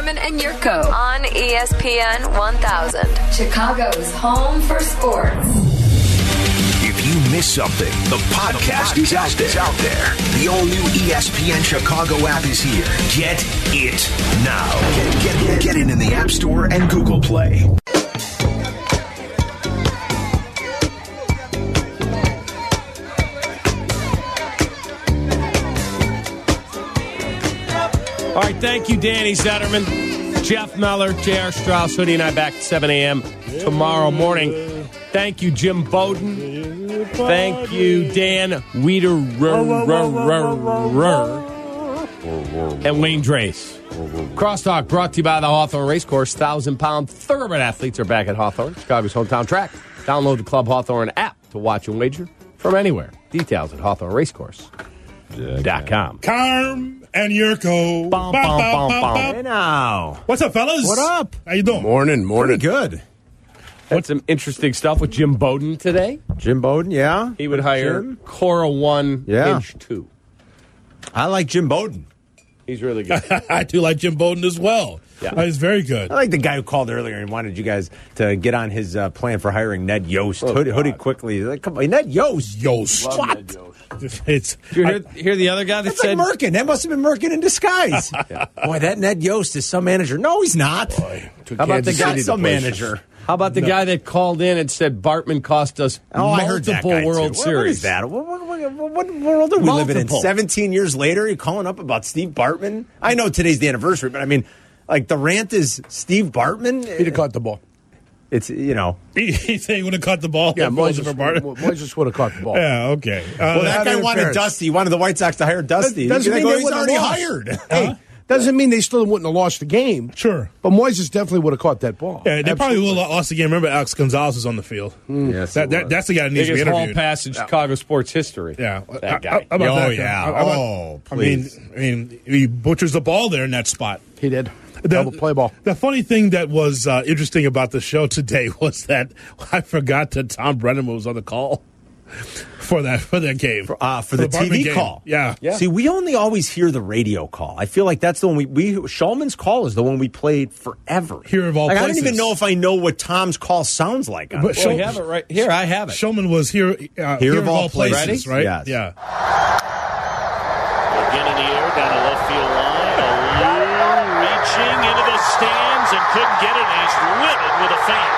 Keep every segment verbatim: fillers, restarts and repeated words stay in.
Satterman and Yurko on E S P N one thousand. Chicago's home for sports. If you miss something, the podcast is out there. out there. The all-new E S P N Chicago app is here. Get it now. Get, get, get it in the App Store and Google Play. All right, thank you, Danny Zetterman, Jeff Meller, J R. Strauss, Hoodie, and I back at seven a.m. tomorrow morning. Thank you, Jim Bowden. Thank you, Dan Weeder and Wayne Drace. Crosstalk brought to you by the Hawthorne Racecourse. Thousand-pound thoroughbred athletes are back at Hawthorne, Chicago's hometown track. Download the Club Hawthorne app to watch and wager from anywhere. Details at hawthorne racecourse dot com. Carm and Yurko. Bum, bum, bum, bum. Hey now. What's up, fellas? What up? How you doing? Morning, morning. Pretty good. Had some interesting stuff with Jim Bowden today. Jim Bowden, yeah. He would hire Jim? Cora one, Yeah. inch two. I like Jim Bowden. He's really good. I do like Jim Bowden as well. Yeah. Uh, he's very good. I like the guy who called earlier and wanted you guys to get on his uh, plan for hiring Ned Yost. Oh, Hoodie, Hoodie God. quickly. Like, come on, Ned Yost. Yost. Love What? Ned Yost. It's Did you I- hear, hear the other guy that That's said... like Merkin. That must have been Merkin in disguise. Boy, that Ned Yost is some manager. No, he's not. How about the guy, some manager? How about the guy that called in and said Bartman cost us Oh, multiple I heard that guy World too. What- Series? What is that? What, what, what, what, what world are we living in? Multiple. seventeen years later, you're calling up about Steve Bartman? I know today's the anniversary, but I mean, like the rant is Steve Bartman? He'd have caught the ball. It's, you know. He, he said he would have caught the ball. Yeah, if it wasn't Moises, for Barton. Moises would have caught the ball. Yeah, okay. Uh, Well, that guy wanted interference. Dusty. He wanted the White Sox to hire Dusty. Doesn't They mean go, they he's wouldn't already have lost. hired. Hey, doesn't mean they still wouldn't have lost the game. Sure. But Moises definitely would have caught that ball. Yeah, they probably Absolutely. will have lost the game. Remember, Alex Gonzalez was on the field. Yes, That, that, that's the guy that needs to be Biggest hall interviewed. pass in Chicago sports history. Yeah, That How- guy. how about Oh, that? yeah. How about- Oh, I mean, please. I mean, he butchers the ball there in that spot. He did. The, Double play ball. The funny thing that was uh, interesting about the show today was that I forgot that Tom Brennan was on the call for that for that game. Uh, for the, T V Bartman game. call. Yeah. Yeah. See, we only always hear the radio call. I feel like that's the one we, we Shulman's call is the one we played forever. Here of all like, I don't places. even know if I know what Tom's call sounds like. On But it. Well, we have it right here. I have it. Shulman was here. Uh, here, of all places, Ready? right? Yes. Yeah. Again in the air, down the left field line. Alou reaching into the stands and couldn't get it, and he's livid with a fan.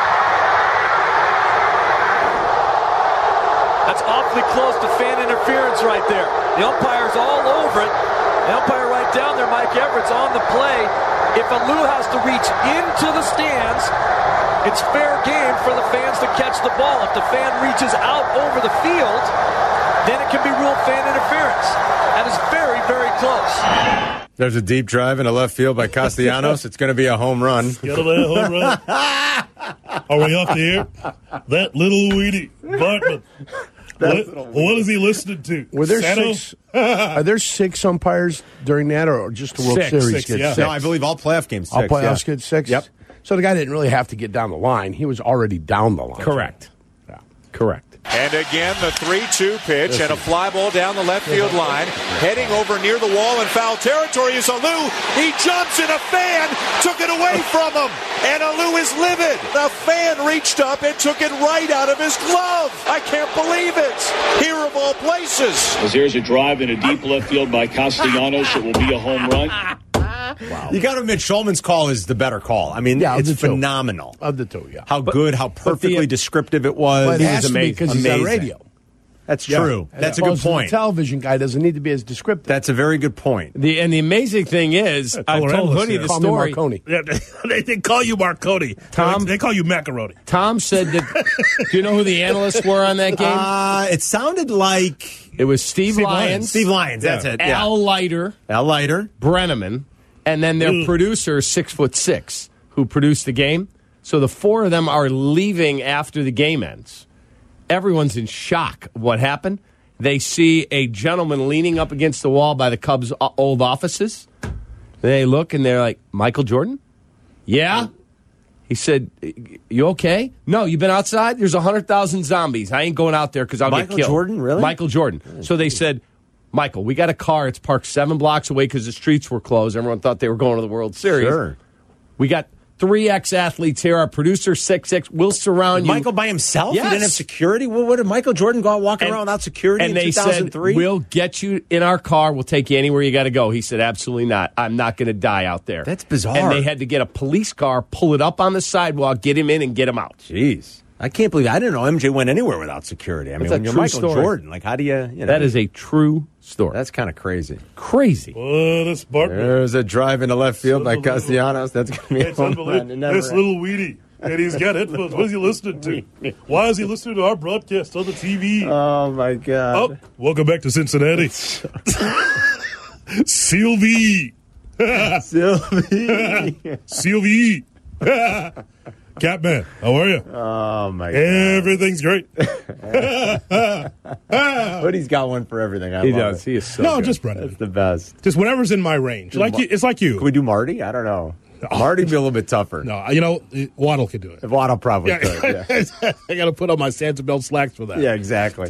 That's awfully close to fan interference right there. The umpire's all over it. The umpire right down there, Mike Everett's on the play. If Alou has to reach into the stands, it's fair game for the fans to catch the ball. If the fan reaches out over the field, then it can be ruled fan interference. That is very, very close. There's a deep drive in the left field by Castellanos. It's going to be a home run. Get a little home run. Are we off the air? That little weedy Bartman. What, what is he listening to? Were there Sano? six? Are there six umpires during that, or just the World Six, Series six, gets yeah. six? No, I believe all playoff games. All Six, playoffs yeah. get six. Yep. So the guy didn't really have to get down the line; he was already down the line. Correct. Yeah. Correct. And again, the three two pitch and a fly ball down the left field line. Heading over near the wall in foul territory is Alou. He jumps and a fan took it away from him. And Alou is livid. The fan reached up and took it right out of his glove. I can't believe it. Here of all places. As there's a drive in a deep left field by Castellanos, it will be a home run. Wow. You got to admit, Shulman's call is the better call. I mean, Yeah, of it's the two. phenomenal. Of the two, yeah. How good, how perfectly the- descriptive it was. But it It has was to be amazing. because he's on Amazing. radio. That's Yeah. true. As That's a good opposed to the point. television guy doesn't need to be as descriptive. That's a very good point. The and the amazing thing is, I color told endless Hoodie here. the Call me story. Marconi. Yeah, they, they call you Marconi. Tom- They call you macaroni. Tom said that. Do you know who the analysts were on that game? Uh, it sounded like it was Steve, Steve Lyons, Lyons. Steve Lyons. That's Yeah. it. Yeah. Al Leiter, Al Leiter. Brenneman, and then their Ugh. producer, six foot six, who produced the game. So the four of them are leaving after the game ends. Everyone's in shock of what happened. They see a gentleman leaning up against the wall by the Cubs' old offices. They look and they're like, Michael Jordan? Yeah. He said, you okay? No, you been outside? There's one hundred thousand zombies. I ain't going out there because I'll Michael get killed. Jordan, really? Michael Jordan. So they said, Michael, we got a car. It's parked seven blocks away because the streets were closed. Everyone thought they were going to the World Series. Sure. We got three ex-athletes here. Our producer, six six, will surround you. Michael by himself? Yes. He didn't have security? Well, what did Michael Jordan go out walking And- around without security and in they two thousand three? said, we'll get you in our car. We'll take you anywhere you got to go. He said, absolutely not. I'm not going to die out there. That's bizarre. And they had to get a police car, pull it up on the sidewalk, get him in, and get him out. Jeez. I can't believe I didn't know M J went anywhere without security. I mean, That's a when you're true Michael story. Jordan, like, how do you, you know? That is a true story. That's kind of crazy. Crazy. Oh, this Bartman. There's a drive into left field by It's unbelievable. Castellanos. That's going to be a It's home run. It unbelievable. never This little weedy. And he's got headphones. What is he listening to? Why is he listening to our broadcast on the T V? Oh, my God. Oh, welcome back to Cincinnati. Sylvie. Sylvie. Sylvie. Catman, how are you? Oh, my God. Everything's great. But he's got one for everything. I He love does. it. He is so no, good. just Brendan. That's the best. Just whatever's in my range. Like you, it's like you. Can we do Marty? I don't know. Marty'd be a little bit tougher. No, you know, Waddle can do it. Waddle probably Yeah. could. Yeah, I got to put on my Santa Belt slacks for that. yeah exactly.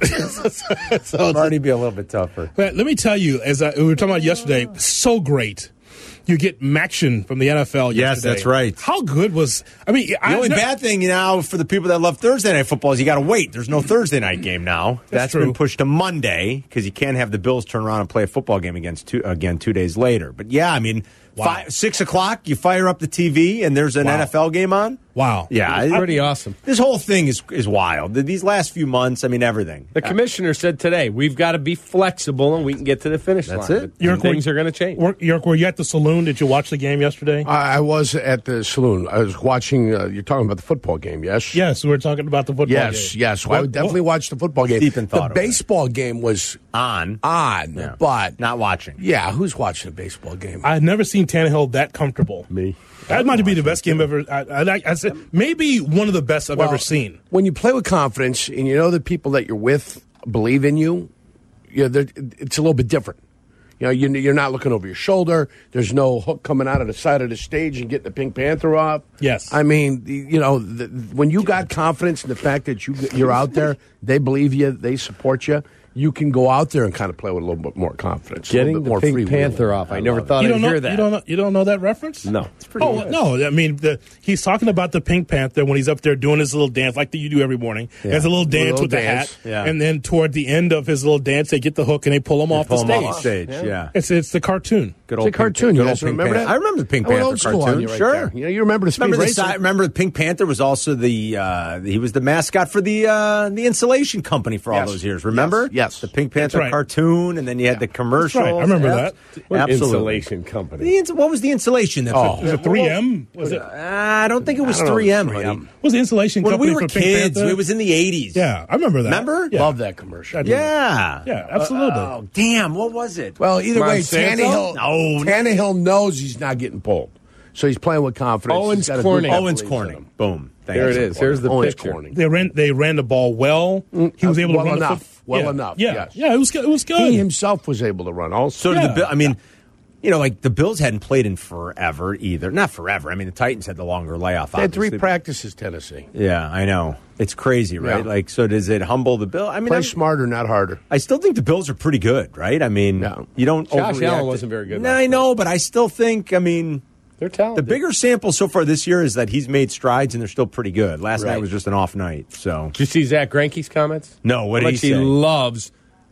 So, Marty'd be a little bit tougher. but let me tell you, as I, we were talking about yesterday, so great. You get Maction from the N F L Yes, yesterday. that's right. How good was... I mean, The only bad thing now for the people that love Thursday night football is you got to wait. There's no Thursday night game now. That's true. been pushed to Monday because you can't have the Bills turn around and play a football game against two, again two days later. But yeah, I mean, Wow. five, six o'clock, you fire up the T V and there's an Wow. N F L game on. Wow. Yeah, It's I- pretty awesome. This whole thing is is wild. These last few months, I mean, everything. The commissioner said today, we've got to be flexible and we can get to the finish That's line. it. But York, things were- are going to change. Were, York, were you at the saloon? Did you watch the game yesterday? I I was at the saloon. I was watching. Uh, you're talking about the football game, yes? yes, we were talking about the football Yes, game. yes. Well, I What- would definitely what- watch the football game. Deep in thought the over it. baseball game was On. on, Yeah. but Not watching. yeah, who's watching a baseball game? I've never seen Tannehill that comfortable. Me. That might be the best game ever. I, I, I, I said maybe one of the best I've Well, ever seen. When you play with confidence and you know the people that you're with believe in you, you know, they're- it's a little bit different. You know, you- you're not looking over your shoulder. There's no hook coming out of the side of the stage and getting the Pink Panther off. Yes. I mean, the- you know, the, when you got confidence in the fact that you, you're out there, they believe you, they support you, you can go out there and kind of play with a little bit more confidence. a Getting little bit the more Pink freewheeling. Panther off. I never love it. thought You I'd don't know. hear that. You don't know. You don't know that reference? No. It's pretty Oh good. no! I mean, the, he's talking about the Pink Panther when he's up there doing his little dance, like that you do every morning. He has a little dance little with the dance. hat, Yeah. and then toward the end of his little dance, they get the hook and they pull him off Pull the them stage. off stage. Yeah. It's it's the cartoon. Good It's a Pink- cartoon. You good guys old Pink remember Panther. that? I remember the Pink I went Panther old school on cartoon. you right sure. there. You know, you remember the Speed Remember the, Racer? si- remember the Pink Panther was also the uh, he was the mascot for the uh, the insulation company for all Yes. those years. Remember? Yes. Yes. The Pink Panther right. cartoon, and then you had the commercial. That's right. I remember that. Absolutely. Insulation company. The ins- what was the insulation? That Oh. Was it three M? Was it? Uh, I don't think it was I don't know, three M. three M. Was the insulation When company we were for Pink kids, Panther? it was in the eighties. Yeah, I remember that. Remember? Yeah. Love that commercial. I do. Yeah. Yeah, absolutely. Oh, damn. What was it? Well, either way, Monsanto? Tannehill, No. Tannehill knows he's not getting pulled. So he's playing with confidence. Owens He's got a group Corning. that Owens believes in Corning. him. Boom. Thank There you. it is. Here's the Owens picture. Corning. They ran. They ran the ball well. He was Uh, able well to run enough. the foot. Well yeah. enough, Yeah, yes. yeah. It was good. It was good. He himself was able to run also. So did Yeah. the Bill. I mean, you know, like the Bills hadn't played in forever either. Not forever. I mean, the Titans had the longer layoff. They had three obviously. practices, Tennessee. Yeah, I know. It's crazy, right? Yeah. Like, so does it humble the Bill? I mean, Play I'm- smarter, not harder. I still think the Bills are pretty good, right? I mean, Yeah. you don't. Josh overreact. Allen wasn't very good No, last I know, but I still think. I mean, They're the talented. bigger sample so far this year is that he's made strides and they're still pretty good. Last night Right. was just an off night. So Did you see Zach Greinke's comments? no, what How did much he he say? loves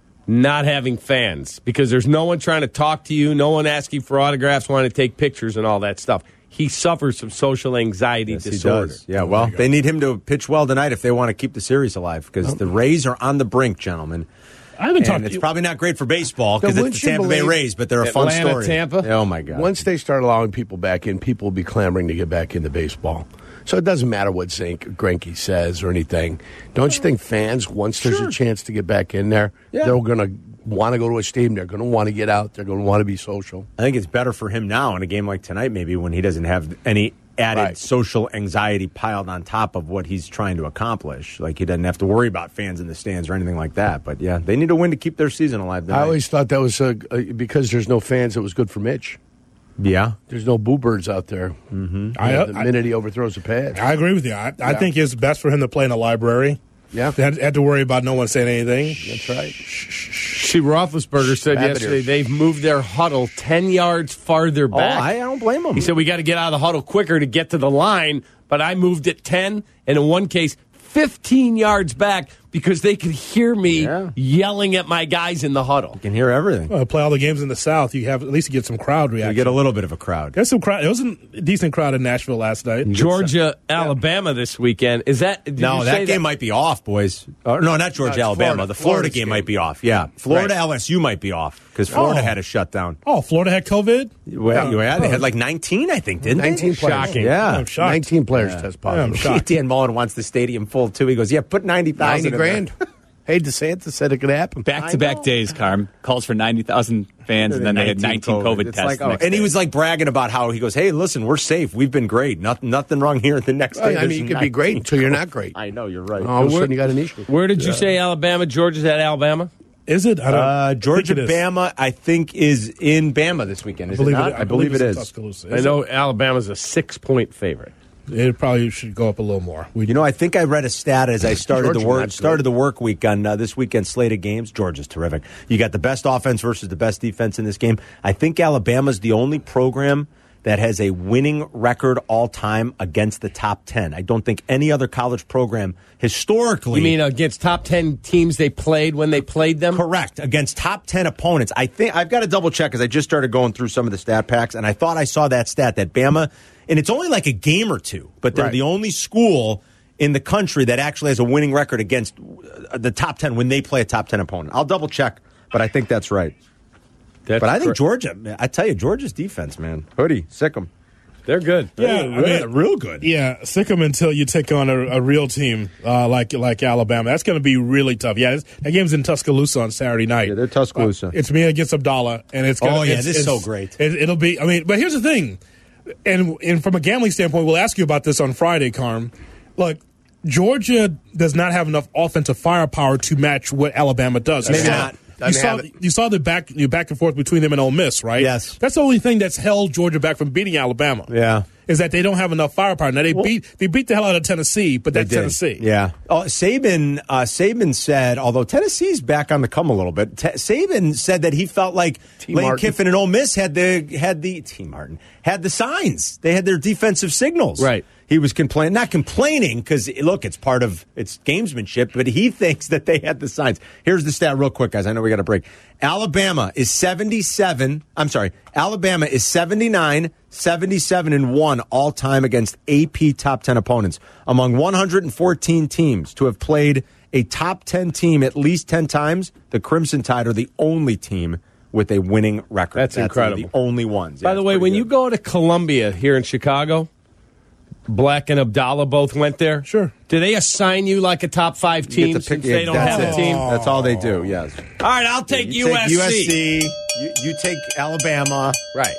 not having fans because there's no one trying to talk to you, no one asking for autographs, wanting to take pictures and all that stuff. He suffers from social anxiety Yes, he disorder. does. Yeah, well, they need him to pitch well tonight if they want to keep the series alive because the Rays are on the brink, gentlemen. I haven't And talked. it's to probably not great for baseball because Now, it's wouldn't the you Tampa Bay believe- Rays, but they're a fun Atlanta, story. Tampa? Oh my God! Once they start allowing people back in, people will be clamoring to get back into baseball. So it doesn't matter what Zink Greinke says or anything. Don't you think fans, once there's Sure. a chance to get back in there, Yeah. they're going to want to go to a stadium. They're going to want to get out. They're going to want to be social. I think it's better for him now in a game like tonight, maybe when he doesn't have any added Right. social anxiety piled on top of what he's trying to accomplish. Like he doesn't have to worry about fans in the stands or anything like that. But yeah, they need a win to keep their season alive tonight. I always thought that was a, a, because there's no fans, it was good for Mitch. yeah. There's no boo birds out there. Mm-hmm. I- the I- minute he overthrows a pad. I agree with you. I, I Yeah. think it's best for him to play in a library Yeah. They had, had to worry about no one saying anything. That's right. See, Roethlisberger said Rabbit yesterday ears. they've moved their huddle ten yards farther Oh, back. I, I don't blame him. He said we got to get out of the huddle quicker to get to the line, but I moved it ten, and in one case, fifteen yards back because they could hear me Yeah. yelling at my guys in the huddle. You can hear everything. Well, play all the games in the South. You have at least you get some crowd reaction. You get a little bit of a crowd. There's some crowd. There was a decent crowd in Nashville last night. Georgia, Alabama this weekend. Is that did No, you that say game might be off, boys. Uh, no, not Georgia, No, it's Alabama. Florida. The Florida Florida's game game. might be off. Yeah, Florida, Right. L S U might be off because Florida Oh. had a shutdown. Oh, Florida had COVID? Well, yeah, they Oh. had like nineteen, I think, didn't nineteen they? players. Shocking. Yeah. I'm shocked. nineteen players test Yeah, I'm positive. shocked. Dan Mullen wants the stadium full too. He goes, "Yeah, put ninety thousand, ninety grand. Hey, DeSantis said it could happen. Back-to-back days, Carm. Calls for ninety thousand fans, and then they had nineteen COVID, It's tests. like, the oh, next and he day. was like bragging about how he goes, "Hey, listen, we're safe. We've been great. Nothing, nothing wrong here." The next day, I there's mean, you could be great until you're not great. I know you're right. All of a sudden, you got an issue. Where did you say Alabama? Georgia's at Alabama? Is it? I don't Uh, Georgia, think it is. Bama, I think is in Bama this weekend. Is I believe it not? it, I believe it it's in is. Tuscaloosa. I Is know Alabama's a six-point favorite. It? It probably should go up a little more. We, You know, I think I read a stat as I started Georgia the work not good. started the work week on uh, this weekend's slate of games. Georgia's terrific. You got the best offense versus the best defense in this game. I think Alabama's the only program that has a winning record all time against the top ten. I don't think any other college program historically. You mean against top ten teams they played when they played them? Correct. Against top ten opponents. I think I've got to double check because I just started going through some of the stat packs, and I thought I saw that stat that Bama, and it's only like a game or two, but they're Right. the only school in the country that actually has a winning record against uh, the top ten when they play a top ten opponent. I'll double check, but I think that's right. That's But I think cor- Georgia, man, I tell you, Georgia's defense, man. Hoodie, sick 'em. they're good. yeah, They're I mean, real good. Yeah, sick 'em until you take on a, a real team uh, like like Alabama. That's going to be really tough. Yeah, it's, that game's in Tuscaloosa on Saturday night. Yeah, they're Tuscaloosa. Uh, it's me against Abdallah, and it's gonna, Oh, yeah, it's, this is it's- so great. It, it'll be. I mean, but here's the thing, and and from a gambling standpoint, we'll ask you about this on Friday, Carm. Look, Georgia does not have enough offensive firepower to match what Alabama does. Maybe You saw- not. You Doesn't saw, have it. you saw the back you back and forth between them and Ole Miss, right? Yes. That's the only thing that's held Georgia back from beating Alabama. Yeah. Is that they don't have enough firepower. Now they beat they beat the hell out of Tennessee, but that's They did. Tennessee. Yeah. Oh, Saban. Uh, Saban said, although Tennessee's back on the come a little bit, T- Saban said that he felt like T. Lane Martin. Kiffin and Ole Miss had the had the T. Martin had the signs. They had their defensive signals. Right. He was complaining, not complaining, because look, it's part of it's gamesmanship. But he thinks that they had the signs. Here's the stat, real quick, guys. I know we got to break. Alabama is seventy-seven. I'm sorry. Alabama is seventy-nine, seventy-seven, and one all time against A P top ten opponents. Among one hundred fourteen teams to have played a top ten team at least ten times, the Crimson Tide are the only team with a winning record. That's incredible. The only ones. By Yeah, the it's way, pretty when good. you go to Columbia here in Chicago, Black and Abdallah both went there. Sure. Do they assign you like a top five You team get to pick- since they don't that's have a it. team? That's all they do. Yes. All right, I'll take You U S C. take U S C. You, you take Alabama. Right.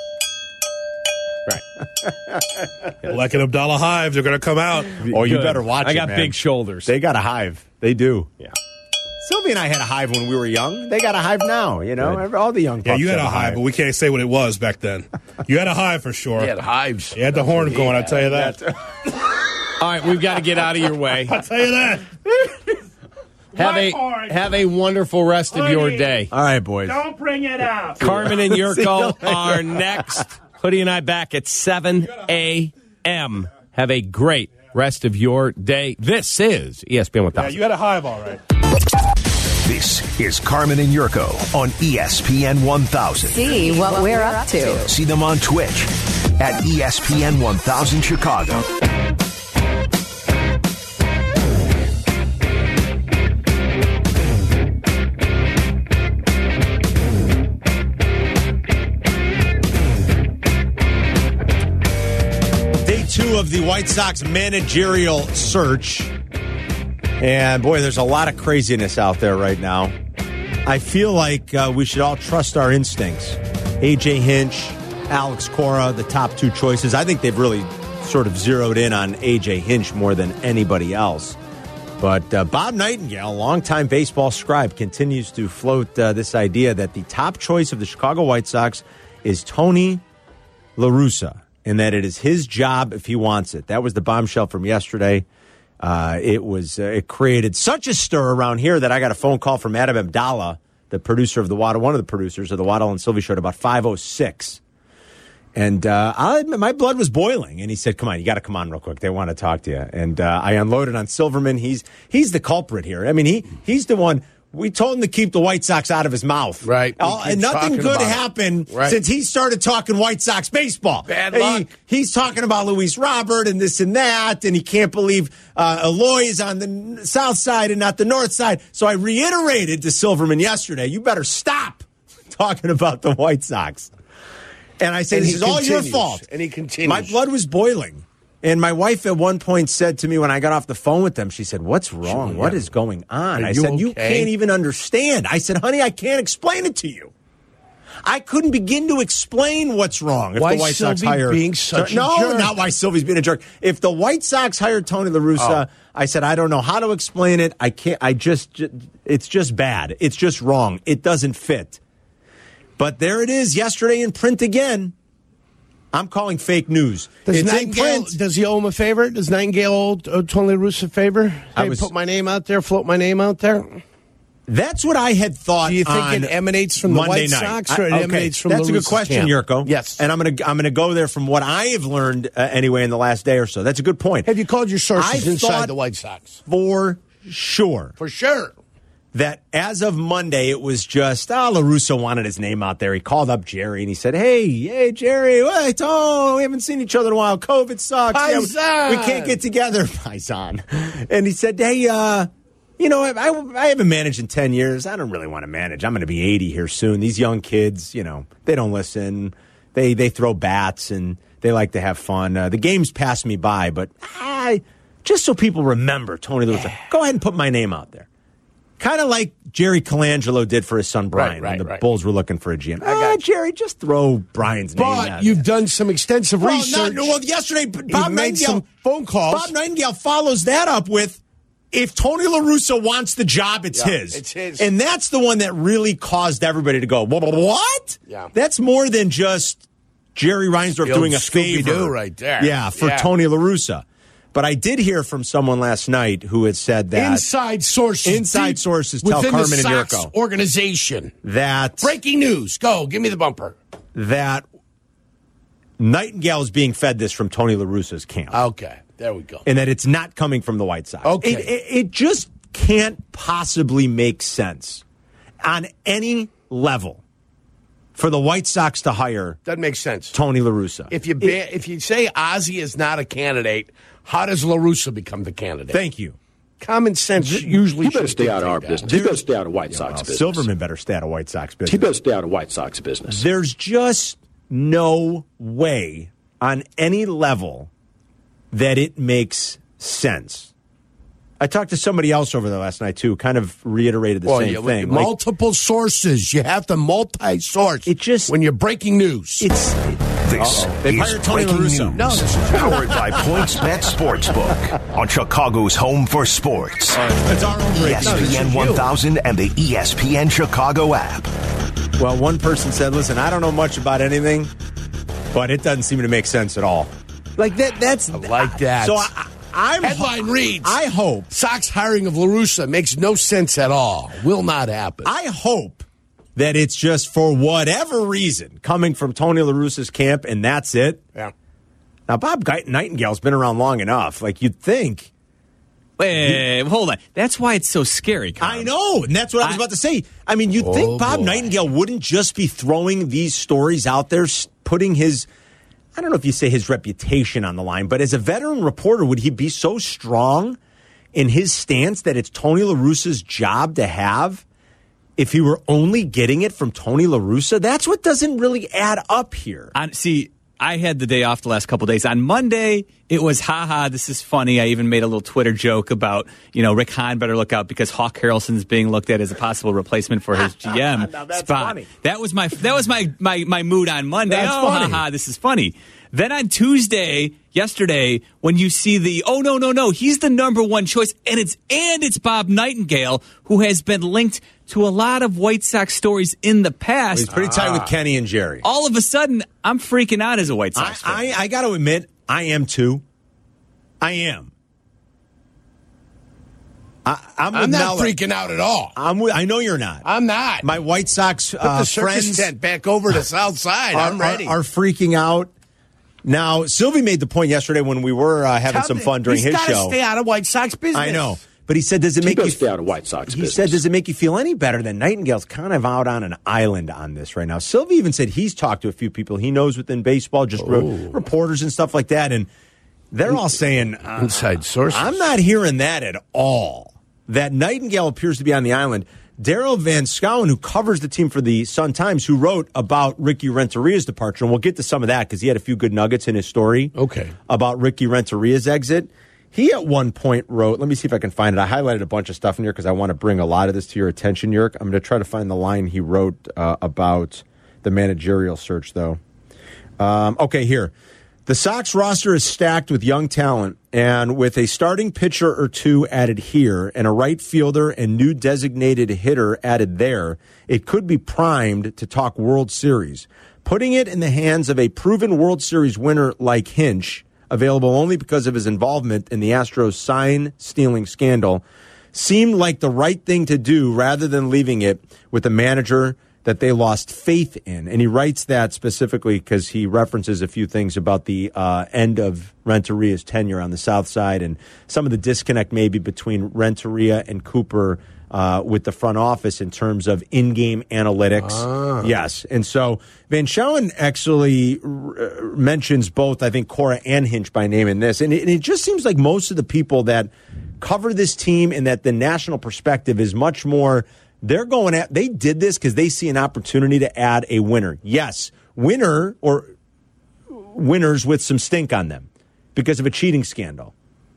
Right. Like an Abdallah Hive, they're going to come out. Oh, you Good. better watch I it, got man. big shoulders. They got a hive. They do. Yeah. Sylvia and I had a hive when we were young. They got a hive now. You know, all the young. Yeah, pups you had have a hive, but we can't say what it was back then. You had a hive for sure. He had hives. You had the horn going, I'll tell you that. All right, we've got to get out of your way. I'll tell you that. Have a have a wonderful rest of your day. All right, boys. Don't bring it out. Carmen and Yurko are next. Hoodie and I back at seven a.m. Have a great rest of your day. This is E S P N one Yeah, thousand. you had a hive, all right. This is Carmen and Yurko on E S P N one thousand. See what we're up to. See them on Twitch at E S P N one thousand Chicago. Day two of the White Sox managerial search. And boy, there's a lot of craziness out there right now. I feel like uh, we should all trust our instincts. A J Hinch, Alex Cora, the top two choices. I think they've really sort of zeroed in on A J Hinch more than anybody else. But uh, Bob Nightingale, longtime baseball scribe, continues to float uh, this idea that the top choice of the Chicago White Sox is Tony La Russa, and that it is his job if he wants it. That was the bombshell from yesterday. Uh, it was uh, it created such a stir around here that I got a phone call from Adam Abdallah, the producer of the Waddle, one of the producers of the Waddle and Sylvie show, at about five oh six. And uh, I'll admit, my blood was boiling. And he said, come on, you got to come on real quick. They want to talk to you. And uh, I unloaded on Silverman. He's he's the culprit here. I mean, he he's the one. We told him to keep the White Sox out of his mouth. Right. Uh, and nothing good happened right. since he started talking White Sox baseball. Bad and luck. He, he's talking about Luis Robert and this and that, and he can't believe uh, Eloy is on the south side and not the north side. So I reiterated to Silverman yesterday, you better stop talking about the White Sox. And I say, and this is all your continues. fault. And he continues. My blood was boiling. And my wife at one point said to me when I got off the phone with them, she said, what's wrong? Sure, what yeah. is going on? Are I you said, okay? you can't even understand. I said, honey, I can't explain it to you. I couldn't begin to explain what's wrong if why the White Sox Sylvie hire being such no, a jerk? not why Sylvie's being a jerk. If the White Sox hired Tony La Russa, oh. I said, I don't know how to explain it. I can't. I just, it's just bad. It's just wrong. It doesn't fit. But there it is yesterday in print again. I'm calling fake news. Does it's Nightingale, does he owe him a favor? Does Nightingale owe uh, Tony La Russa a favor? Hey, I was, put my name out there, float my name out there? That's what I had thought. Do you think on it emanates from Monday the White night. Sox or it I, okay. emanates from That's La a good Russa's question, camp? Yurko. Yes. And I'm going to I'm going to go there from what I have learned uh, anyway in the last day or so. That's a good point. Have you called your sources I inside the White Sox? For sure. For sure. That as of Monday, it was just, oh, La Russa wanted his name out there. He called up Jerry and he said, hey, hey, Jerry, wait, oh, we haven't seen each other in a while. COVID sucks. Paisan. Yeah, we, we can't get together. Paisan. And he said, hey, uh, you know, I, I, I haven't managed in ten years. I don't really want to manage. I'm going to be eighty here soon. These young kids, you know, they don't listen. They they throw bats and they like to have fun. Uh, the game's passed me by, but I, just so people remember Tony La Russa, go ahead and put my name out there. Kind of like Jerry Colangelo did for his son Brian right, right, when the right. Bulls were looking for a G M. Ah, Jerry, just throw Brian's name out. But you've done some extensive well, research. Not, well, yesterday, Bob You've made Nightingale, some phone calls. Bob Nightingale follows that up with, if Tony La Russa wants the job, it's Yeah, his. it's his. And that's the one that really caused everybody to go, what? Yeah. That's more than just Jerry Reinsdorf The old doing a Scooby-Doo favor. right there. Yeah, for Yeah. Tony La Russa. But I did hear from someone last night who had said that Inside sources. Inside deep sources tell within Carmen the and Sox Yurko organization. that Breaking news. Go. Give me the bumper. that Nightingale is being fed this from Tony La Russa's camp. Okay. There we go. And that it's not coming from the White Sox. Okay. It, it, it just can't possibly make sense on any level for the White Sox to hire Doesn't make sense. Tony La Russa. If you ba- if you say Ozzie is not a candidate, how does La Russa become the candidate? Thank you. Common sense usually He better should stay out of our dictate business. that. He better stay out of White Yeah, Sox well, business. Silverman better stay out of White Sox business. He better stay out of White Sox business. There's just no way on any level that it makes sense. I talked to somebody else over there last night, too, kind of reiterated the Well, same yeah, thing. Like, multiple sources. You have to multi-source. It just- when you're breaking news. it's This They've is hired Tony La breaking Russa. news. No, this is- Powered by PointsBet Sportsbook on Chicago's home for sports. it's our own E break. S No, this P N is you. one thousand and the E S P N Chicago app. Well, one person said, listen, I don't know much about anything, but it doesn't seem to make sense at all. Like that. That's I like that. So I, I'm Headline reads, I hope. Sox hiring of La Russa makes no sense at all. Will not happen. I hope that it's just for whatever reason coming from Tony La Russa's camp, and that's it. yeah. Now, Bob Nightingale's been around long enough. Like, you'd think. Wait, hold on. That's why it's so scary, Carm. I know, and that's what I was I- about to say. I mean, you'd Oh, think Bob boy. Nightingale wouldn't just be throwing these stories out there, s- putting his, I don't know if you say his reputation on the line, but as a veteran reporter, would he be so strong in his stance that it's Tony La Russa's job to have if he were only getting it from Tony La Russa? That's what doesn't really add up here. On, see, I had the day off the last couple of days. On Monday, it was, haha, this is funny. I even made a little Twitter joke about, you know, Rick Hahn better look out because Hawk Harrelson's being looked at as a possible replacement for his G M Now that's spot. funny. That was my that was my, my, my mood on Monday. That's oh, funny. haha, this is funny. Then on Tuesday, yesterday, when you see the, oh, no, no, no, he's the number one choice, and it's and it's Bob Nightingale, who has been linked to a lot of White Sox stories in the past. He's pretty tight with Kenny and Jerry. All of a sudden, I'm freaking out as a White I, Sox fan. I, I got to admit, I am too. I am. I, I'm, I'm not Mel- freaking out at all. I'm with, I know you're not. I'm not. My White Sox Put uh, the circus friends tent back over to South Side. are, I'm ready. Are, are freaking out. Now, Sylvie made the point yesterday when we were uh, having Tell some me, fun during he's his gotta show. Stay out of White Sox business. I know. But he said, does it He make does you stay out of White Sox He business. said, does it make you feel any better that Nightingale's kind of out on an island on this right now? Sylvie even said he's talked to a few people he knows within baseball, just re- reporters and stuff like that, and they're all saying uh, inside sources. I'm not hearing that at all. That Nightingale appears to be on the island. Daryl Van Schouwen, who covers the team for the Sun-Times, who wrote about Ricky Renteria's departure, and we'll get to some of that because he had a few good nuggets in his story okay. about Ricky Renteria's exit. He at one point wrote, let me see if I can find it. I highlighted a bunch of stuff in here because I want to bring a lot of this to your attention, Yerk. I'm going to try to find the line he wrote uh, about the managerial search, though. Um, okay, here. The Sox roster is stacked with young talent, and with a starting pitcher or two added here and a right fielder and new designated hitter added there, it could be primed to talk World Series. Putting it in the hands of a proven World Series winner like Hinch, available only because of his involvement in the Astros sign-stealing scandal, seemed like the right thing to do rather than leaving it with a manager that they lost faith in. And he writes that specifically because he references a few things about the uh, end of Renteria's tenure on the South Side and some of the disconnect maybe between Renteria and Cooper uh, with the front office in terms of in-game analytics. Ah. Yes. And so Van Schouwen actually r- mentions both, I think, Cora and Hinch by name in this. And it, and it just seems like most of the people that cover this team and that the national perspective is much more – they're going at, they did this because they see an opportunity to add a winner. Yes, winner or winners with some stink on them because of a cheating scandal.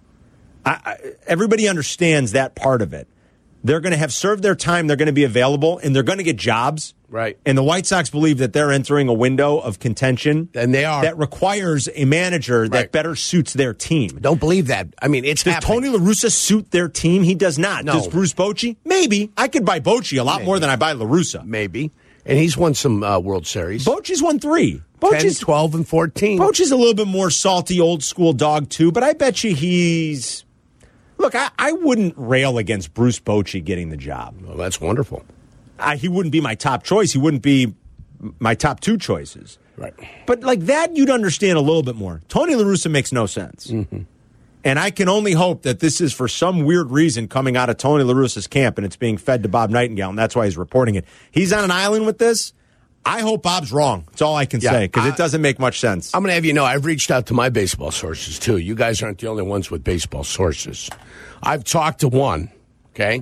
I, I, everybody understands that part of it. They're going to have served their time. They're going to be available, and they're going to get jobs. Right. And the White Sox believe that they're entering a window of contention. And they are. That requires a manager right. that better suits their team. Don't believe that. I mean, it's Does happening. Tony La Russa suit their team? He does not. No. Does Bruce Bochy? Maybe. I could buy Bochy a lot Maybe. more than I buy La Russa. Maybe. And he's won some uh, World Series. Bochy's won three. Bochy's ten, twelve, and fourteen. Bochy's a little bit more salty, old-school dog, too, but I bet you he's... Look, I, I wouldn't rail against Bruce Bochy getting the job. Well, that's wonderful. I, he wouldn't be my top choice. He wouldn't be my top two choices. Right. But like that, you'd understand a little bit more. Tony La Russa makes no sense. Mm-hmm. And I can only hope that this is for some weird reason coming out of Tony La Russa's camp and it's being fed to Bob Nightingale, and that's why he's reporting it. He's on an island with this. I hope Bob's wrong. That's all I can yeah, say, because it doesn't make much sense. I'm going to have you know, I've reached out to my baseball sources, too. You guys aren't the only ones with baseball sources. I've talked to one, okay?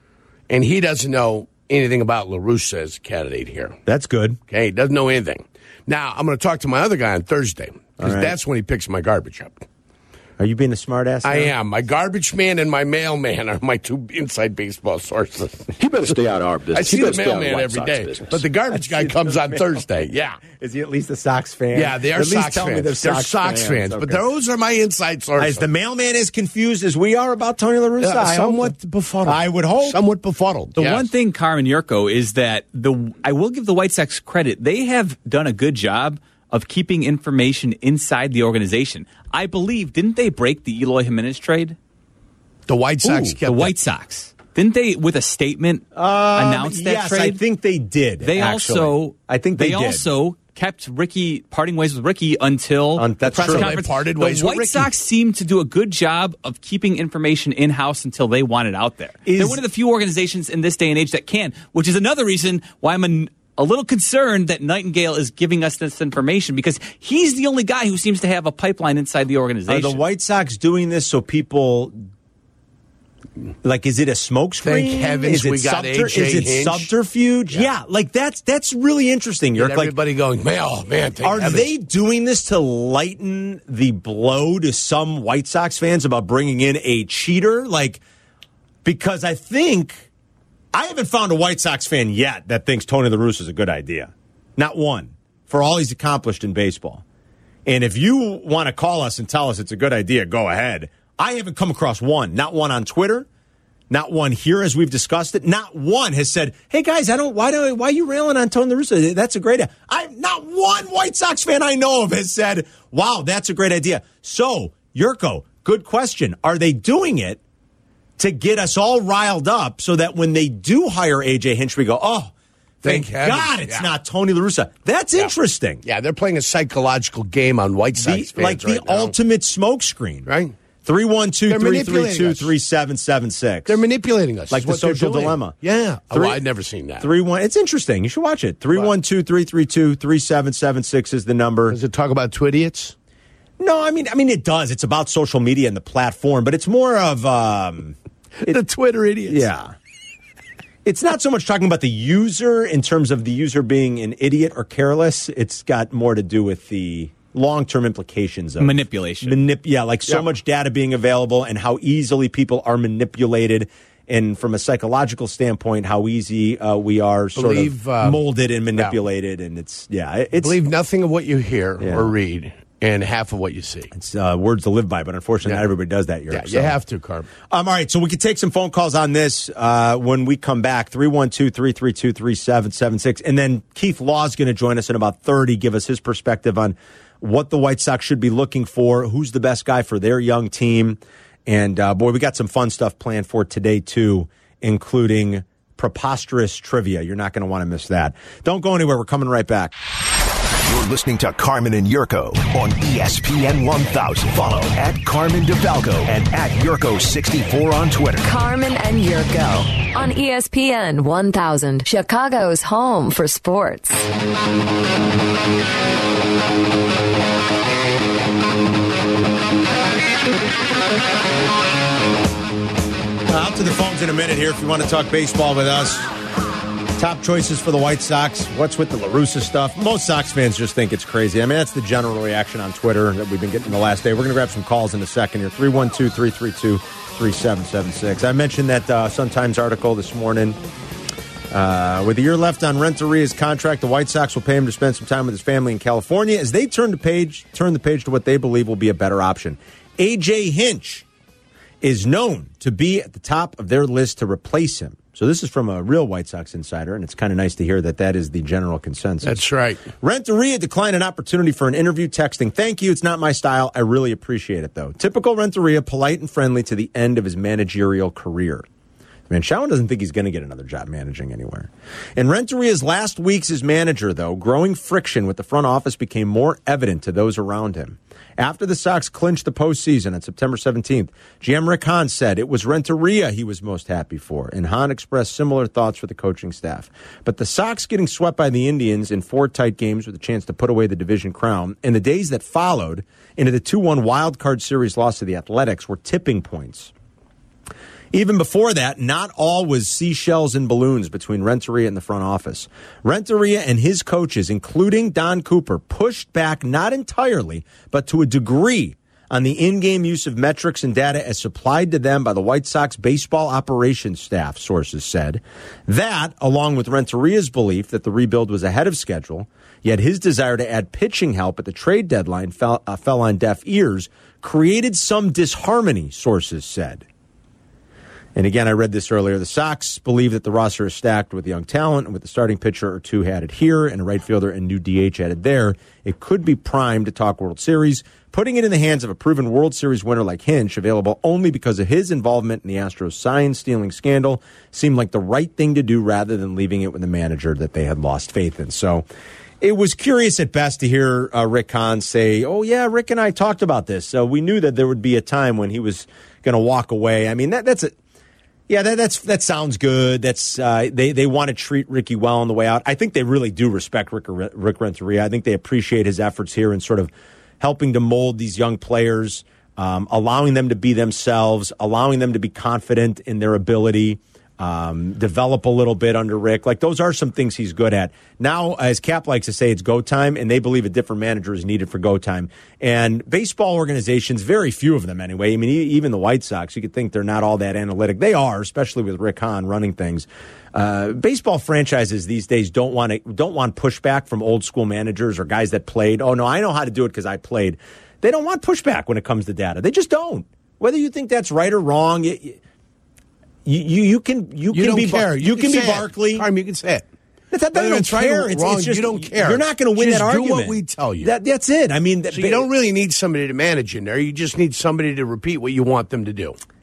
And he doesn't know anything about La Russa as a candidate here. That's good. Okay, he doesn't know anything. Now, I'm going to talk to my other guy on Thursday, because right. that's when he picks my garbage up. Are you being a smart ass? I am. My garbage man and my mailman are my two inside baseball sources. He better stay out of our business. I see he the mailman every day, business. But the garbage guy comes on Thursday. Yeah. Is he at least a Sox fan? Yeah, they are at Sox least tell fans. Me they're Sox, they're Sox fans. fans. Okay. But those are my inside sources. Is the mailman as confused as we are about Tony La Russa? Uh, somewhat befuddled. I would hope. Somewhat befuddled. The yes. one thing, Carmen Yurko, is that the I will give the White Sox credit. They have done a good job of keeping information inside the organization. I believe, didn't they break the Eloy Jimenez trade? The White Sox Ooh, kept The that. White Sox. Didn't they, with a statement, um, announce that yes, trade? I think they did. They actually. also, I think they, they did. also kept Ricky, parting ways with Ricky until um, that's the press true. conference. They parted the ways with White Ricky. Sox seem to do a good job of keeping information in-house until they want it out there. Is, They're one of the few organizations in this day and age that can, which is another reason why I'm a, a little concerned that Nightingale is giving us this information, because he's the only guy who seems to have a pipeline inside the organization. Are the White Sox doing this so people... Like, is it a smokescreen? Thank heavens is it we got subter- A J Is it Hinch? subterfuge? Yeah. yeah, like that's that's really interesting. You're Get like everybody going, man, oh, man. Thank are heavens. they doing this to lighten the blow to some White Sox fans about bringing in a cheater? Like, because I think I haven't found a White Sox fan yet that thinks Tony La Russa is a good idea. Not one, for all he's accomplished in baseball. And if you want to call us and tell us it's a good idea, go ahead. I haven't come across one, not one on Twitter, not one here as we've discussed it. Not one has said, "Hey guys, I don't. Why do? Why are you railing on Tony La Russa? That's a great idea." I not one White Sox fan I know of has said, "Wow, that's a great idea." So, Yurko, good question. Are they doing it to get us all riled up so that when they do hire A J Hinch, we go, oh, thank, Thank God heavens. it's Yeah. not Tony La Russa. That's Yeah. interesting. Yeah, they're playing a psychological game on White Sox The- fans like the right now. ultimate smokescreen. Right. three one two, They're three three manipulating two, us. three seven seven six. They're manipulating us. Like is the what they're social doing. dilemma. Yeah. Oh, Three- I've never seen that. Three one. It's interesting. You should watch it. Three one two three three two three seven seven six is the number. Does it talk about Twidiots? No, I mean, I mean, it does. It's about social media and the platform, but it's more of um, it, the Twitter idiots. Yeah, it's not so much talking about the user in terms of the user being an idiot or careless. It's got more to do with the long-term implications of manipulation. Manip- yeah, like so Yeah. much data being available and how easily people are manipulated. And from a psychological standpoint, how easy uh, we are sort Believe, of uh, molded and manipulated. And it's, yeah, it- it's. Believe nothing of what you hear Yeah. or read and half of what you see. It's uh, words to live by, but unfortunately, Yeah. not everybody does that. Europe, Yeah, so. you have to, Carm. Um, all right, so we can take some phone calls on this uh, when we come back. three one two, three three two, three seven seven six. And then Keith Law is going to join us in about thirty, give us his perspective on what the White Sox should be looking for, who's the best guy for their young team. And, uh, boy, we got some fun stuff planned for today, too, including preposterous trivia. You're not going to want to miss that. Don't go anywhere. We're coming right back. You're listening to Carmen and Yurko on E S P N one thousand. Follow at Carmen DeFalco and at Yurko sixty-four on Twitter. Carmen and Yurko on E S P N one thousand, Chicago's home for sports. Out to the phones in a minute here if you want to talk baseball with us. Top choices for the White Sox. What's with the La Russa stuff? Most Sox fans just think it's crazy. I mean, that's the general reaction on Twitter that we've been getting the last day. We're going to grab some calls in a second here. three one two, three three two, three seven seven six. I mentioned that uh, Sun-Times article this morning. Uh, with a year left on Renteria's contract, the White Sox will pay him to spend some time with his family in California as they turn the page, turn the page to what they believe will be a better option. A J Hinch is known to be at the top of their list to replace him. So this is from a real White Sox insider, and it's kind of nice to hear that that is the general consensus. That's right. Renteria declined an opportunity for an interview, texting, "Thank you, it's not my style. I really appreciate it, though." Typical Renteria, polite and friendly to the end of his managerial career. Man, Schauer doesn't think he's going to get another job managing anywhere. In Renteria's last weeks as manager, though, growing friction with the front office became more evident to those around him. After the Sox clinched the postseason on September seventeenth, G M Rick Hahn said it was Renteria he was most happy for, and Hahn expressed similar thoughts for the coaching staff. But the Sox getting swept by the Indians in four tight games with a chance to put away the division crown, and the days that followed into the two one wild card series loss to the Athletics were tipping points. Even before that, not all was seashells and balloons between Renteria and the front office. Renteria and his coaches, including Don Cooper, pushed back not entirely, but to a degree on the in-game use of metrics and data as supplied to them by the White Sox baseball operations staff, sources said. That, along with Renteria's belief that the rebuild was ahead of schedule, yet his desire to add pitching help at the trade deadline fell, uh, fell on deaf ears, created some disharmony, sources said. And again, I read this earlier. The Sox believe that the roster is stacked with young talent, and with the starting pitcher or two added here and a right fielder and new D H added there, it could be primed to talk World Series. Putting it in the hands of a proven World Series winner like Hinch, available only because of his involvement in the Astros sign-stealing scandal, seemed like the right thing to do rather than leaving it with a manager that they had lost faith in. So it was curious at best to hear uh, Rick Hahn say, oh, yeah, Rick and I talked about this. So we knew that there would be a time when he was going to walk away. I mean, that, that's a... Yeah, that, that's that sounds good. That's uh, they they want to treat Ricky well on the way out. I think they really do respect Rick, Rick Renteria. I think they appreciate his efforts here in sort of helping to mold these young players, um, allowing them to be themselves, allowing them to be confident in their ability, um, develop a little bit under Rick. Like, those are some things he's good at. Now, as Cap likes to say, it's go time, and they believe a different manager is needed for go time. And baseball organizations, very few of them anyway, I mean, even the White Sox, you could think they're not all that analytic. They are, especially with Rick Hahn running things. Uh, baseball franchises these days don't want to don't want pushback from old school managers or guys that played. Oh, no, I know how to do it because I played. They don't want pushback when it comes to data. They just don't. Whether you think that's right or wrong, it, you, you you can you, You can don't be care. You, You can, can be say it. Barkley. Carm, you can say it. It's not that I Whether don't it's right care. or It's, wrong, it's just you don't care. You're not going to win Just that do argument. what we tell you. That, that's it. I mean, So you don't really need somebody to manage in there. You just need somebody to repeat what you want them to do.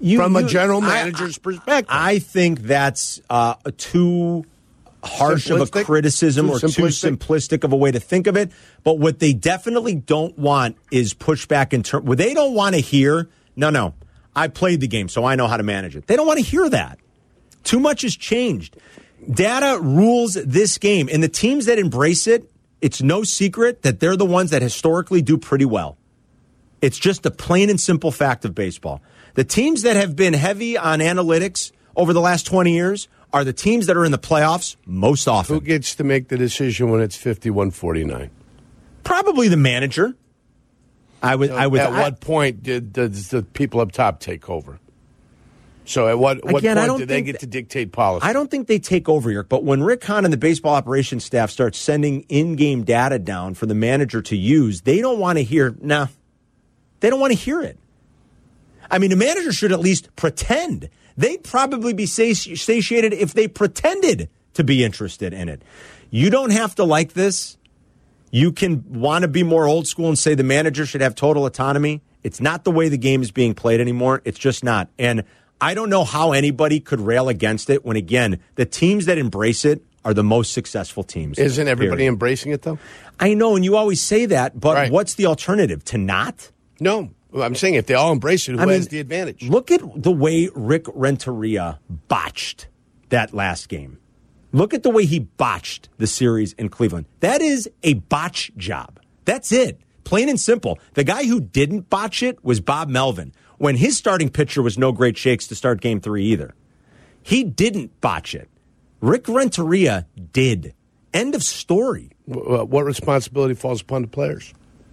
You, from you, a general manager's I, perspective. I think that's uh, a too harsh simplistic? of a criticism too or simplistic? too simplistic of a way to think of it. But what they definitely don't want is pushback in terms. What they don't want to hear, no, no, I played the game, so I know how to manage it. They don't want to hear that. Too much has changed. Data rules this game, and the teams that embrace it, it's no secret that they're the ones that historically do pretty well. It's just a plain and simple fact of baseball. The teams that have been heavy on analytics over the last twenty years are the teams that are in the playoffs most often. Who gets to make the decision when it's fifty-one forty-nine? Probably the manager. I would. I would. At I, what point did does the people up top take over? So at what, what Again, I point don't do they think get that- to dictate policy? I don't think they take over here, but when Rick Hahn and the baseball operations staff start sending in-game data down for the manager to use, they don't want to hear, nah, they don't want to hear it. I mean, the manager should at least pretend. They'd probably be sati- satiated if they pretended to be interested in it. You don't have to like this. You can want to be more old school and say the manager should have total autonomy. It's not the way the game is being played anymore. It's just not. And I don't know how anybody could rail against it when, again, the teams that embrace it are the most successful teams. Isn't everybody period. embracing it, though? I know, and you always say that, but Right. what's the alternative? To not? No. Well, I'm saying if they all embrace it, who I mean, has the advantage? Look at the way Rick Renteria botched that last game. Look at the way he botched the series in Cleveland. That is a botch job. That's it. Plain and simple. The guy who didn't botch it was Bob Melvin, when his starting pitcher was no great shakes to start game three either. He didn't botch it. Rick Renteria did. End of story. W- What responsibility falls upon the players?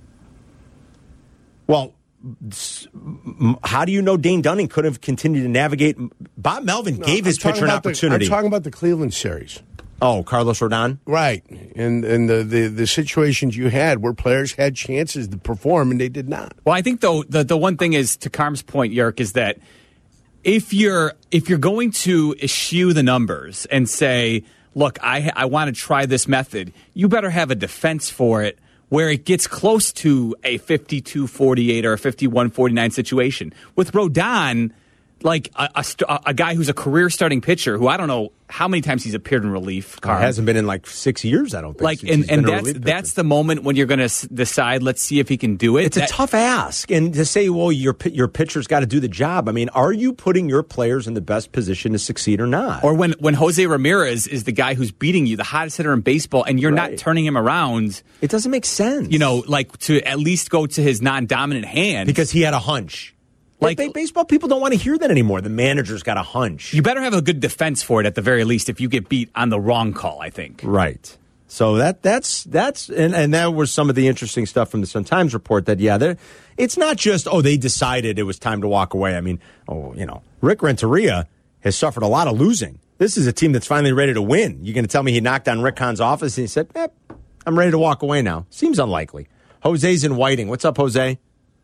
Well, s- m- how do you know Dane Dunning could have continued to navigate? Bob Melvin No, gave his I'm talking pitcher an about the- opportunity. I'm talking about the Cleveland series. Oh, Carlos Rodon? Right. And and the, the, the situations you had where players had chances to perform and they did not. Well, I think though the the one thing is, to Carm's point, Yerk, is that if you're if you're going to eschew the numbers and say, look, I I want to try this method, you better have a defense for it where it gets close to a fifty-two forty-eight or a fifty-one forty-nine situation. With Rodon, like a, a, st- a guy who's a career starting pitcher who I don't know how many times he's appeared in relief. Carm. It hasn't been in like six years, I don't think. Like, since and, he's been and a that's relief pitcher. that's the moment when you're going to s- decide. Let's see if he can do it. It's That- a tough ask, and to say, well, your pi- your pitcher's got to do the job. I mean, are you putting your players in the best position to succeed or not? Or when, when Jose Ramirez is the guy who's beating you, the hottest hitter in baseball, and you're Right. not turning him around. It doesn't make sense. You know, like to at least go to his non-dominant hand. because he had a hunch. Like- Like, baseball people don't want to hear that anymore. The manager's got a hunch. You better have a good defense for it at the very least if you get beat on the wrong call, I think. Right. So that that's that's and, and that was some of the interesting stuff from the Sun-Times report that yeah, there it's not just oh they decided it was time to walk away. I mean, oh, you know, Rick Renteria has suffered a lot of losing. This is a team that's finally ready to win. You're going to tell me he knocked on Rick Hahn's office and he said, eh, I'm ready to walk away now. Seems unlikely. Jose's in Whiting. What's up, Jose?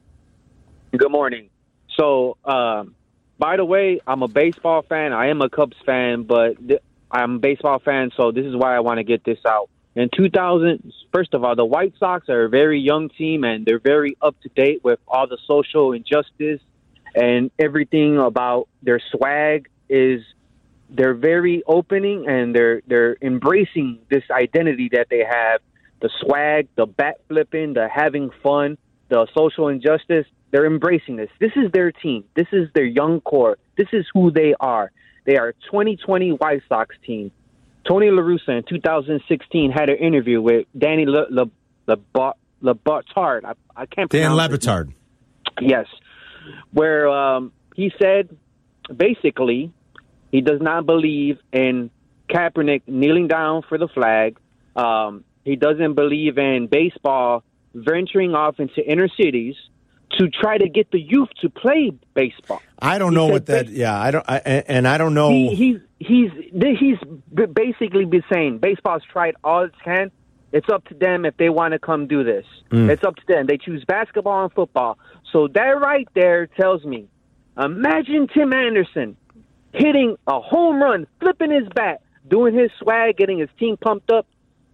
Good morning. So, um, by the way, I'm a baseball fan. I am a Cubs fan, but th- I'm a baseball fan, so this is why I want to get this out. In two thousand, first of all, the White Sox are a very young team, and they're very up-to-date with all the social injustice and everything about their swag is they're very opening, and they're they're embracing this identity that they have, the swag, the bat flipping, the having fun, the social injustice. They're embracing this. This is their team. This is their young core. This is who they are. They are a twenty twenty White Sox team. Tony La Russa in two thousand sixteen had an interview with Danny Le, Le, Le, Le, Le Batard. I, I can't Dan pronounce it. LeBatard. Yes. Where um, he said, basically, he does not believe in Kaepernick kneeling down for the flag. Um, he doesn't believe in baseball venturing off into inner cities to try to get the youth to play baseball. I don't He know said what that. ba- Yeah, I don't. I, and I don't know. He, he's he's he's basically been saying baseball's tried all it can. It's up to them if they want to come do this. Mm. It's up to them. They choose basketball and football. So that right there tells me, imagine Tim Anderson hitting a home run, flipping his bat, doing his swag, getting his team pumped up.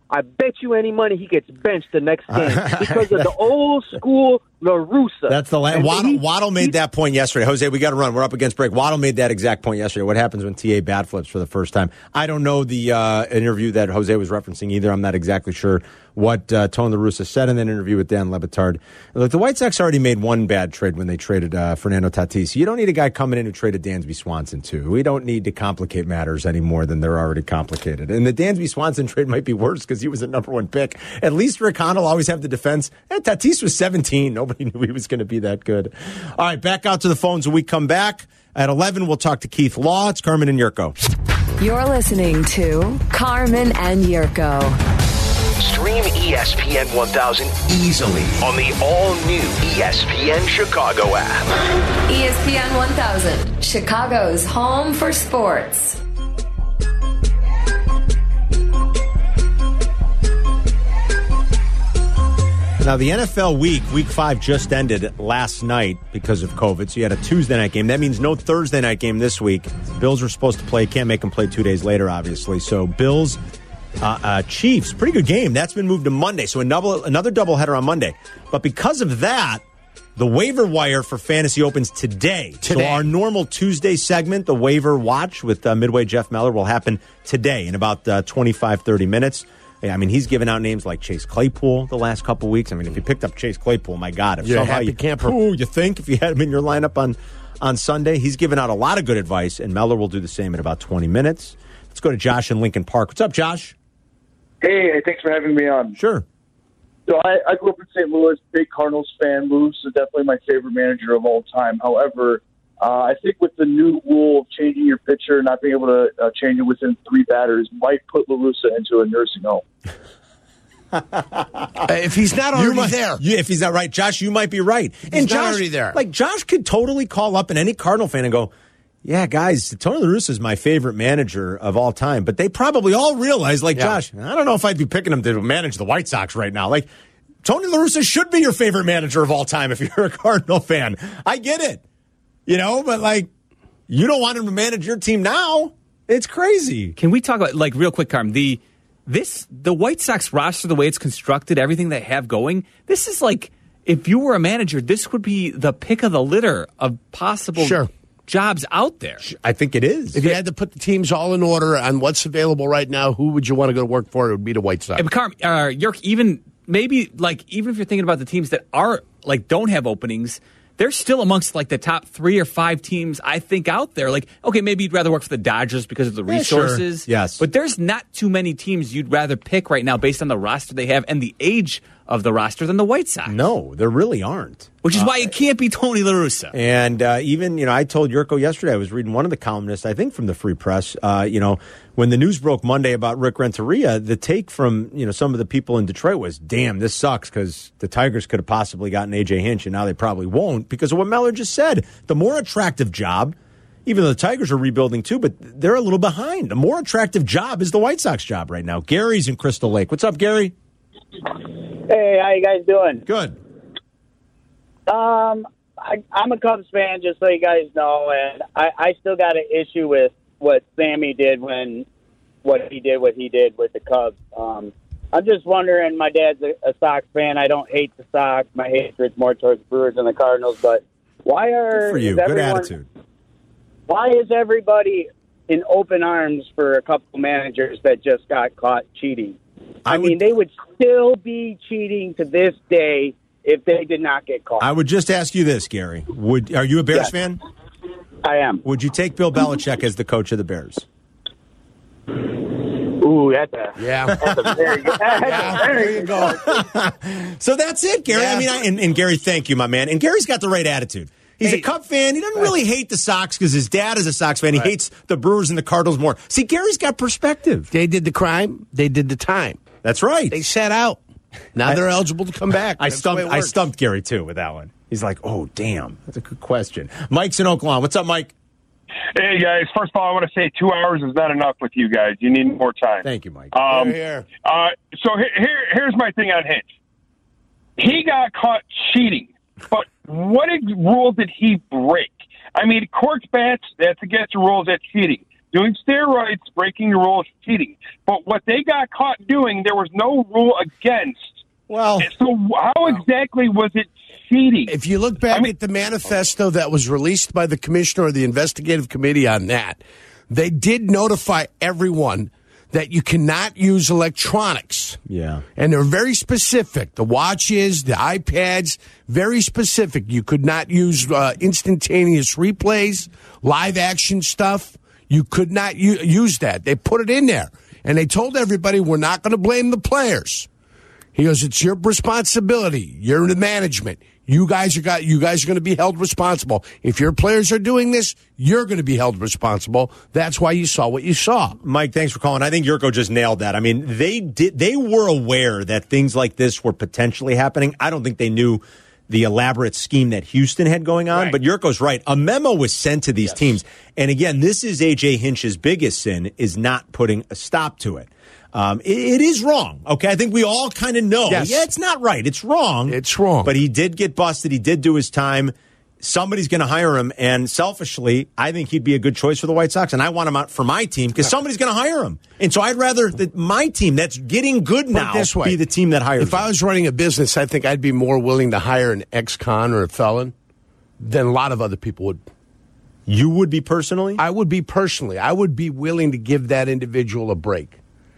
I bet you any money he gets benched the next game because of the old school La Russa. That's the last. Waddle, he, Waddle made he, that point yesterday. Jose, we got to run. We're up against break. Waddle made that exact point yesterday. What happens when T A bat flips for the first time? I don't know the uh, interview that Jose was referencing either. I'm not exactly sure what uh, Tony La Russa said in that interview with Dan Le Batard. Look, the White Sox already made one bad trade when they traded uh, Fernando Tatis. You don't need a guy coming in who traded Dansby Swanson, too. We don't need to complicate matters any more than they're already complicated. And the Dansby Swanson trade might be worse because he was a number one pick. At least Rick Hahn will always have the defense. And Tatis was seventeen. Nobody knew he was going to be that good. All right, back out to the phones when we come back. At eleven, we'll talk to Keith Law. It's Carmen and Yurko. You're listening to Carmen and Yurko. Stream E S P N one thousand easily on the all-new E S P N Chicago app. E S P N one thousand, Chicago's home for sports. Now, the N F L week, week five, just ended last night because of COVID. So you had a Tuesday night game. That means no Thursday night game this week. Bills were supposed to play. Can't make them play two days later, obviously. So Bills, uh, uh, Chiefs, pretty good game. That's been moved to Monday. So a double, another doubleheader on Monday. But because of that, the waiver wire for fantasy opens today. today. So our normal Tuesday segment, the waiver watch with uh, Midway Jeff Meller, will happen today in about uh, twenty-five, thirty minutes. I mean, he's given out names like Chase Claypool the last couple weeks. I mean, if you picked up Chase Claypool, my God, if You're somehow happy you, camper. ooh, you think if you had him in your lineup on, on Sunday, he's given out a lot of good advice, and Meller will do the same in about twenty minutes. Let's go to Josh in Lincoln Park. What's up, Josh? Hey, thanks for having me on. Sure. So I, I grew up in Saint Louis, big Cardinals fan. Lewis is definitely my favorite manager of all time. However, uh, I think with the new rule of changing your pitcher, not being able to uh, change it within three batters, might put La Russa into a nursing home. Uh, if he's not already might, there. You, if he's not right, Josh, you might be right. He's and not Josh, already there. Like, Josh could totally call up and any Cardinal fan and go, yeah, guys, Tony La Russa is my favorite manager of all time. But they probably all realize, like, yeah. Josh, I don't know if I'd be picking him to manage the White Sox right now. Like, Tony La Russa should be your favorite manager of all time if you're a Cardinal fan. I get it. You know, but, like, you don't want him to manage your team now. It's crazy. Can we talk about, like, real quick, Carm, the... This, the White Sox roster, the way it's constructed, everything they have going, this is like, if you were a manager, this would be the pick of the litter of possible sure. jobs out there. I think it is. If you had to put the teams all in order on what's available right now, who would you want to go to work for? It would be the White Sox. And Carm, uh, Yerk, even, maybe, like, even if you're thinking about the teams that are, like, don't have openings, they're still amongst, like, the top three or five teams, I think, out there. Like, okay, maybe you'd rather work for the Dodgers because of the yeah, resources. Sure. Yes. But there's not too many teams you'd rather pick right now based on the roster they have and the age of the roster than the White Sox. No, there really aren't. Which is uh, why it can't be Tony La Russa. And uh, even, you know, I told Yurko yesterday, I was reading one of the columnists, I think from the Free Press, uh, you know, when the news broke Monday about Rick Renteria, the take from, you know, some of the people in Detroit was, damn, this sucks because the Tigers could have possibly gotten A J Hinch, and now they probably won't because of what Meller just said. The more attractive job, even though the Tigers are rebuilding too, but they're a little behind. The more attractive job is the White Sox job right now. Gary's in Crystal Lake. What's up, Gary? Hey, how you guys doing? Good. Um, I, I'm a Cubs fan, just so you guys know, and I, I still got an issue with what Sammy did when what he did, what he did with the Cubs. Um, I'm just wondering. My dad's a, a Sox fan. I don't hate the Sox. My hatred's more towards Brewers and the Cardinals. But why are Good for you? Good everyone, attitude. Why is everybody in open arms for a couple managers that just got caught cheating? I, I mean, would, they would still be cheating to this day if they did not get caught. I would just ask you this, Gary. Would Are you a Bears yes, fan? I am. Would you take Bill Belichick as the coach of the Bears? Ooh, that's a, yeah. That's a very good. That's yeah, a very there you go. So that's it, Gary. Yeah. I mean, I, and, and Gary, thank you, my man. And Gary's got the right attitude. He's hey, a Cub fan. He doesn't really hate the Sox because his dad is a Sox fan. He right. hates the Brewers and the Cardinals more. See, Gary's got perspective. They did the crime. They did the time. That's right. They sat out. Now I, they're eligible to come back. I stumped, I stumped Gary, too, with that one. He's like, oh, damn. That's a good question. Mike's in Oklahoma. What's up, Mike? Hey, guys. First of all, I want to say two hours is not enough with you guys. You need more time. Thank you, Mike. Um, here, here. Uh, so here, here's my thing on Hinch. He got caught cheating, but what rule did he break? I mean, corked bats, that's against the rules, that's cheating. Doing steroids, breaking the rules, cheating. But what they got caught doing, there was no rule against. Well, so how exactly was it cheating? If you look back I mean, at the manifesto that was released by the commissioner or the investigative committee on that, they did notify everyone that you cannot use electronics. Yeah. And they're very specific. The watches, the iPads, very specific. You could not use uh, instantaneous replays, live action stuff. You could not u- use that. They put it in there. And they told everybody, we're not going to blame the players. He goes, it's your responsibility. You're the management. You guys are got. You guys are going to be held responsible. If your players are doing this, you're going to be held responsible. That's why you saw what you saw. Mike, thanks for calling. I think Yurko just nailed that. I mean, they did. They were aware that things like this were potentially happening. I don't think they knew the elaborate scheme that Houston had going on. Right. But Yurko's right. A memo was sent to these yes. teams. And again, this is A J Hinch's biggest sin, is not putting a stop to it. Um, it, it is wrong, okay? I think we all kind of know. Yes. Yeah, it's not right. It's wrong. It's wrong. But he did get busted. He did do his time. Somebody's going to hire him. And selfishly, I think he'd be a good choice for the White Sox. And I want him out for my team because somebody's going to hire him. And so I'd rather that my team that's getting good now this way, be the team that hires if him. If I was running a business, I think I'd be more willing to hire an ex-con or a felon than a lot of other people would. You would be personally? I would be personally. I would be willing to give that individual a break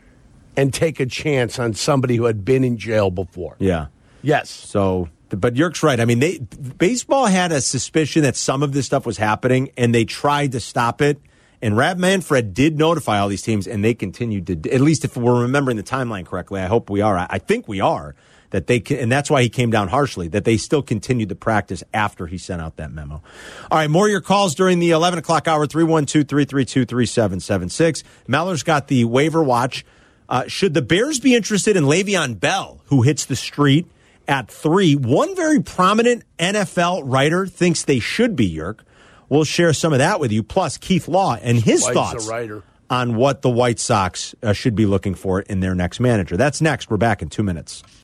and take a chance on somebody who had been in jail before. Yeah. Yes. So, but Yerk's right. I mean, they baseball had a suspicion that some of this stuff was happening, and they tried to stop it. And Rab Manfred did notify all these teams, and they continued to, at least if we're remembering the timeline correctly, I hope we are. I think we are. That they can, and that's why he came down harshly, that they still continued to practice after he sent out that memo. All right, more of your calls during the eleven o'clock hour, three one two, three three two, three seven seven six. Meller's got the waiver watch. Uh, should the Bears be interested in Le'Veon Bell, who hits the street at three? One very prominent N F L writer thinks they should be, Yerk. We'll share some of that with you, plus Keith Law and his Why thoughts a writer. on what the White Sox uh, should be looking for in their next manager. That's next. We're back in two minutes.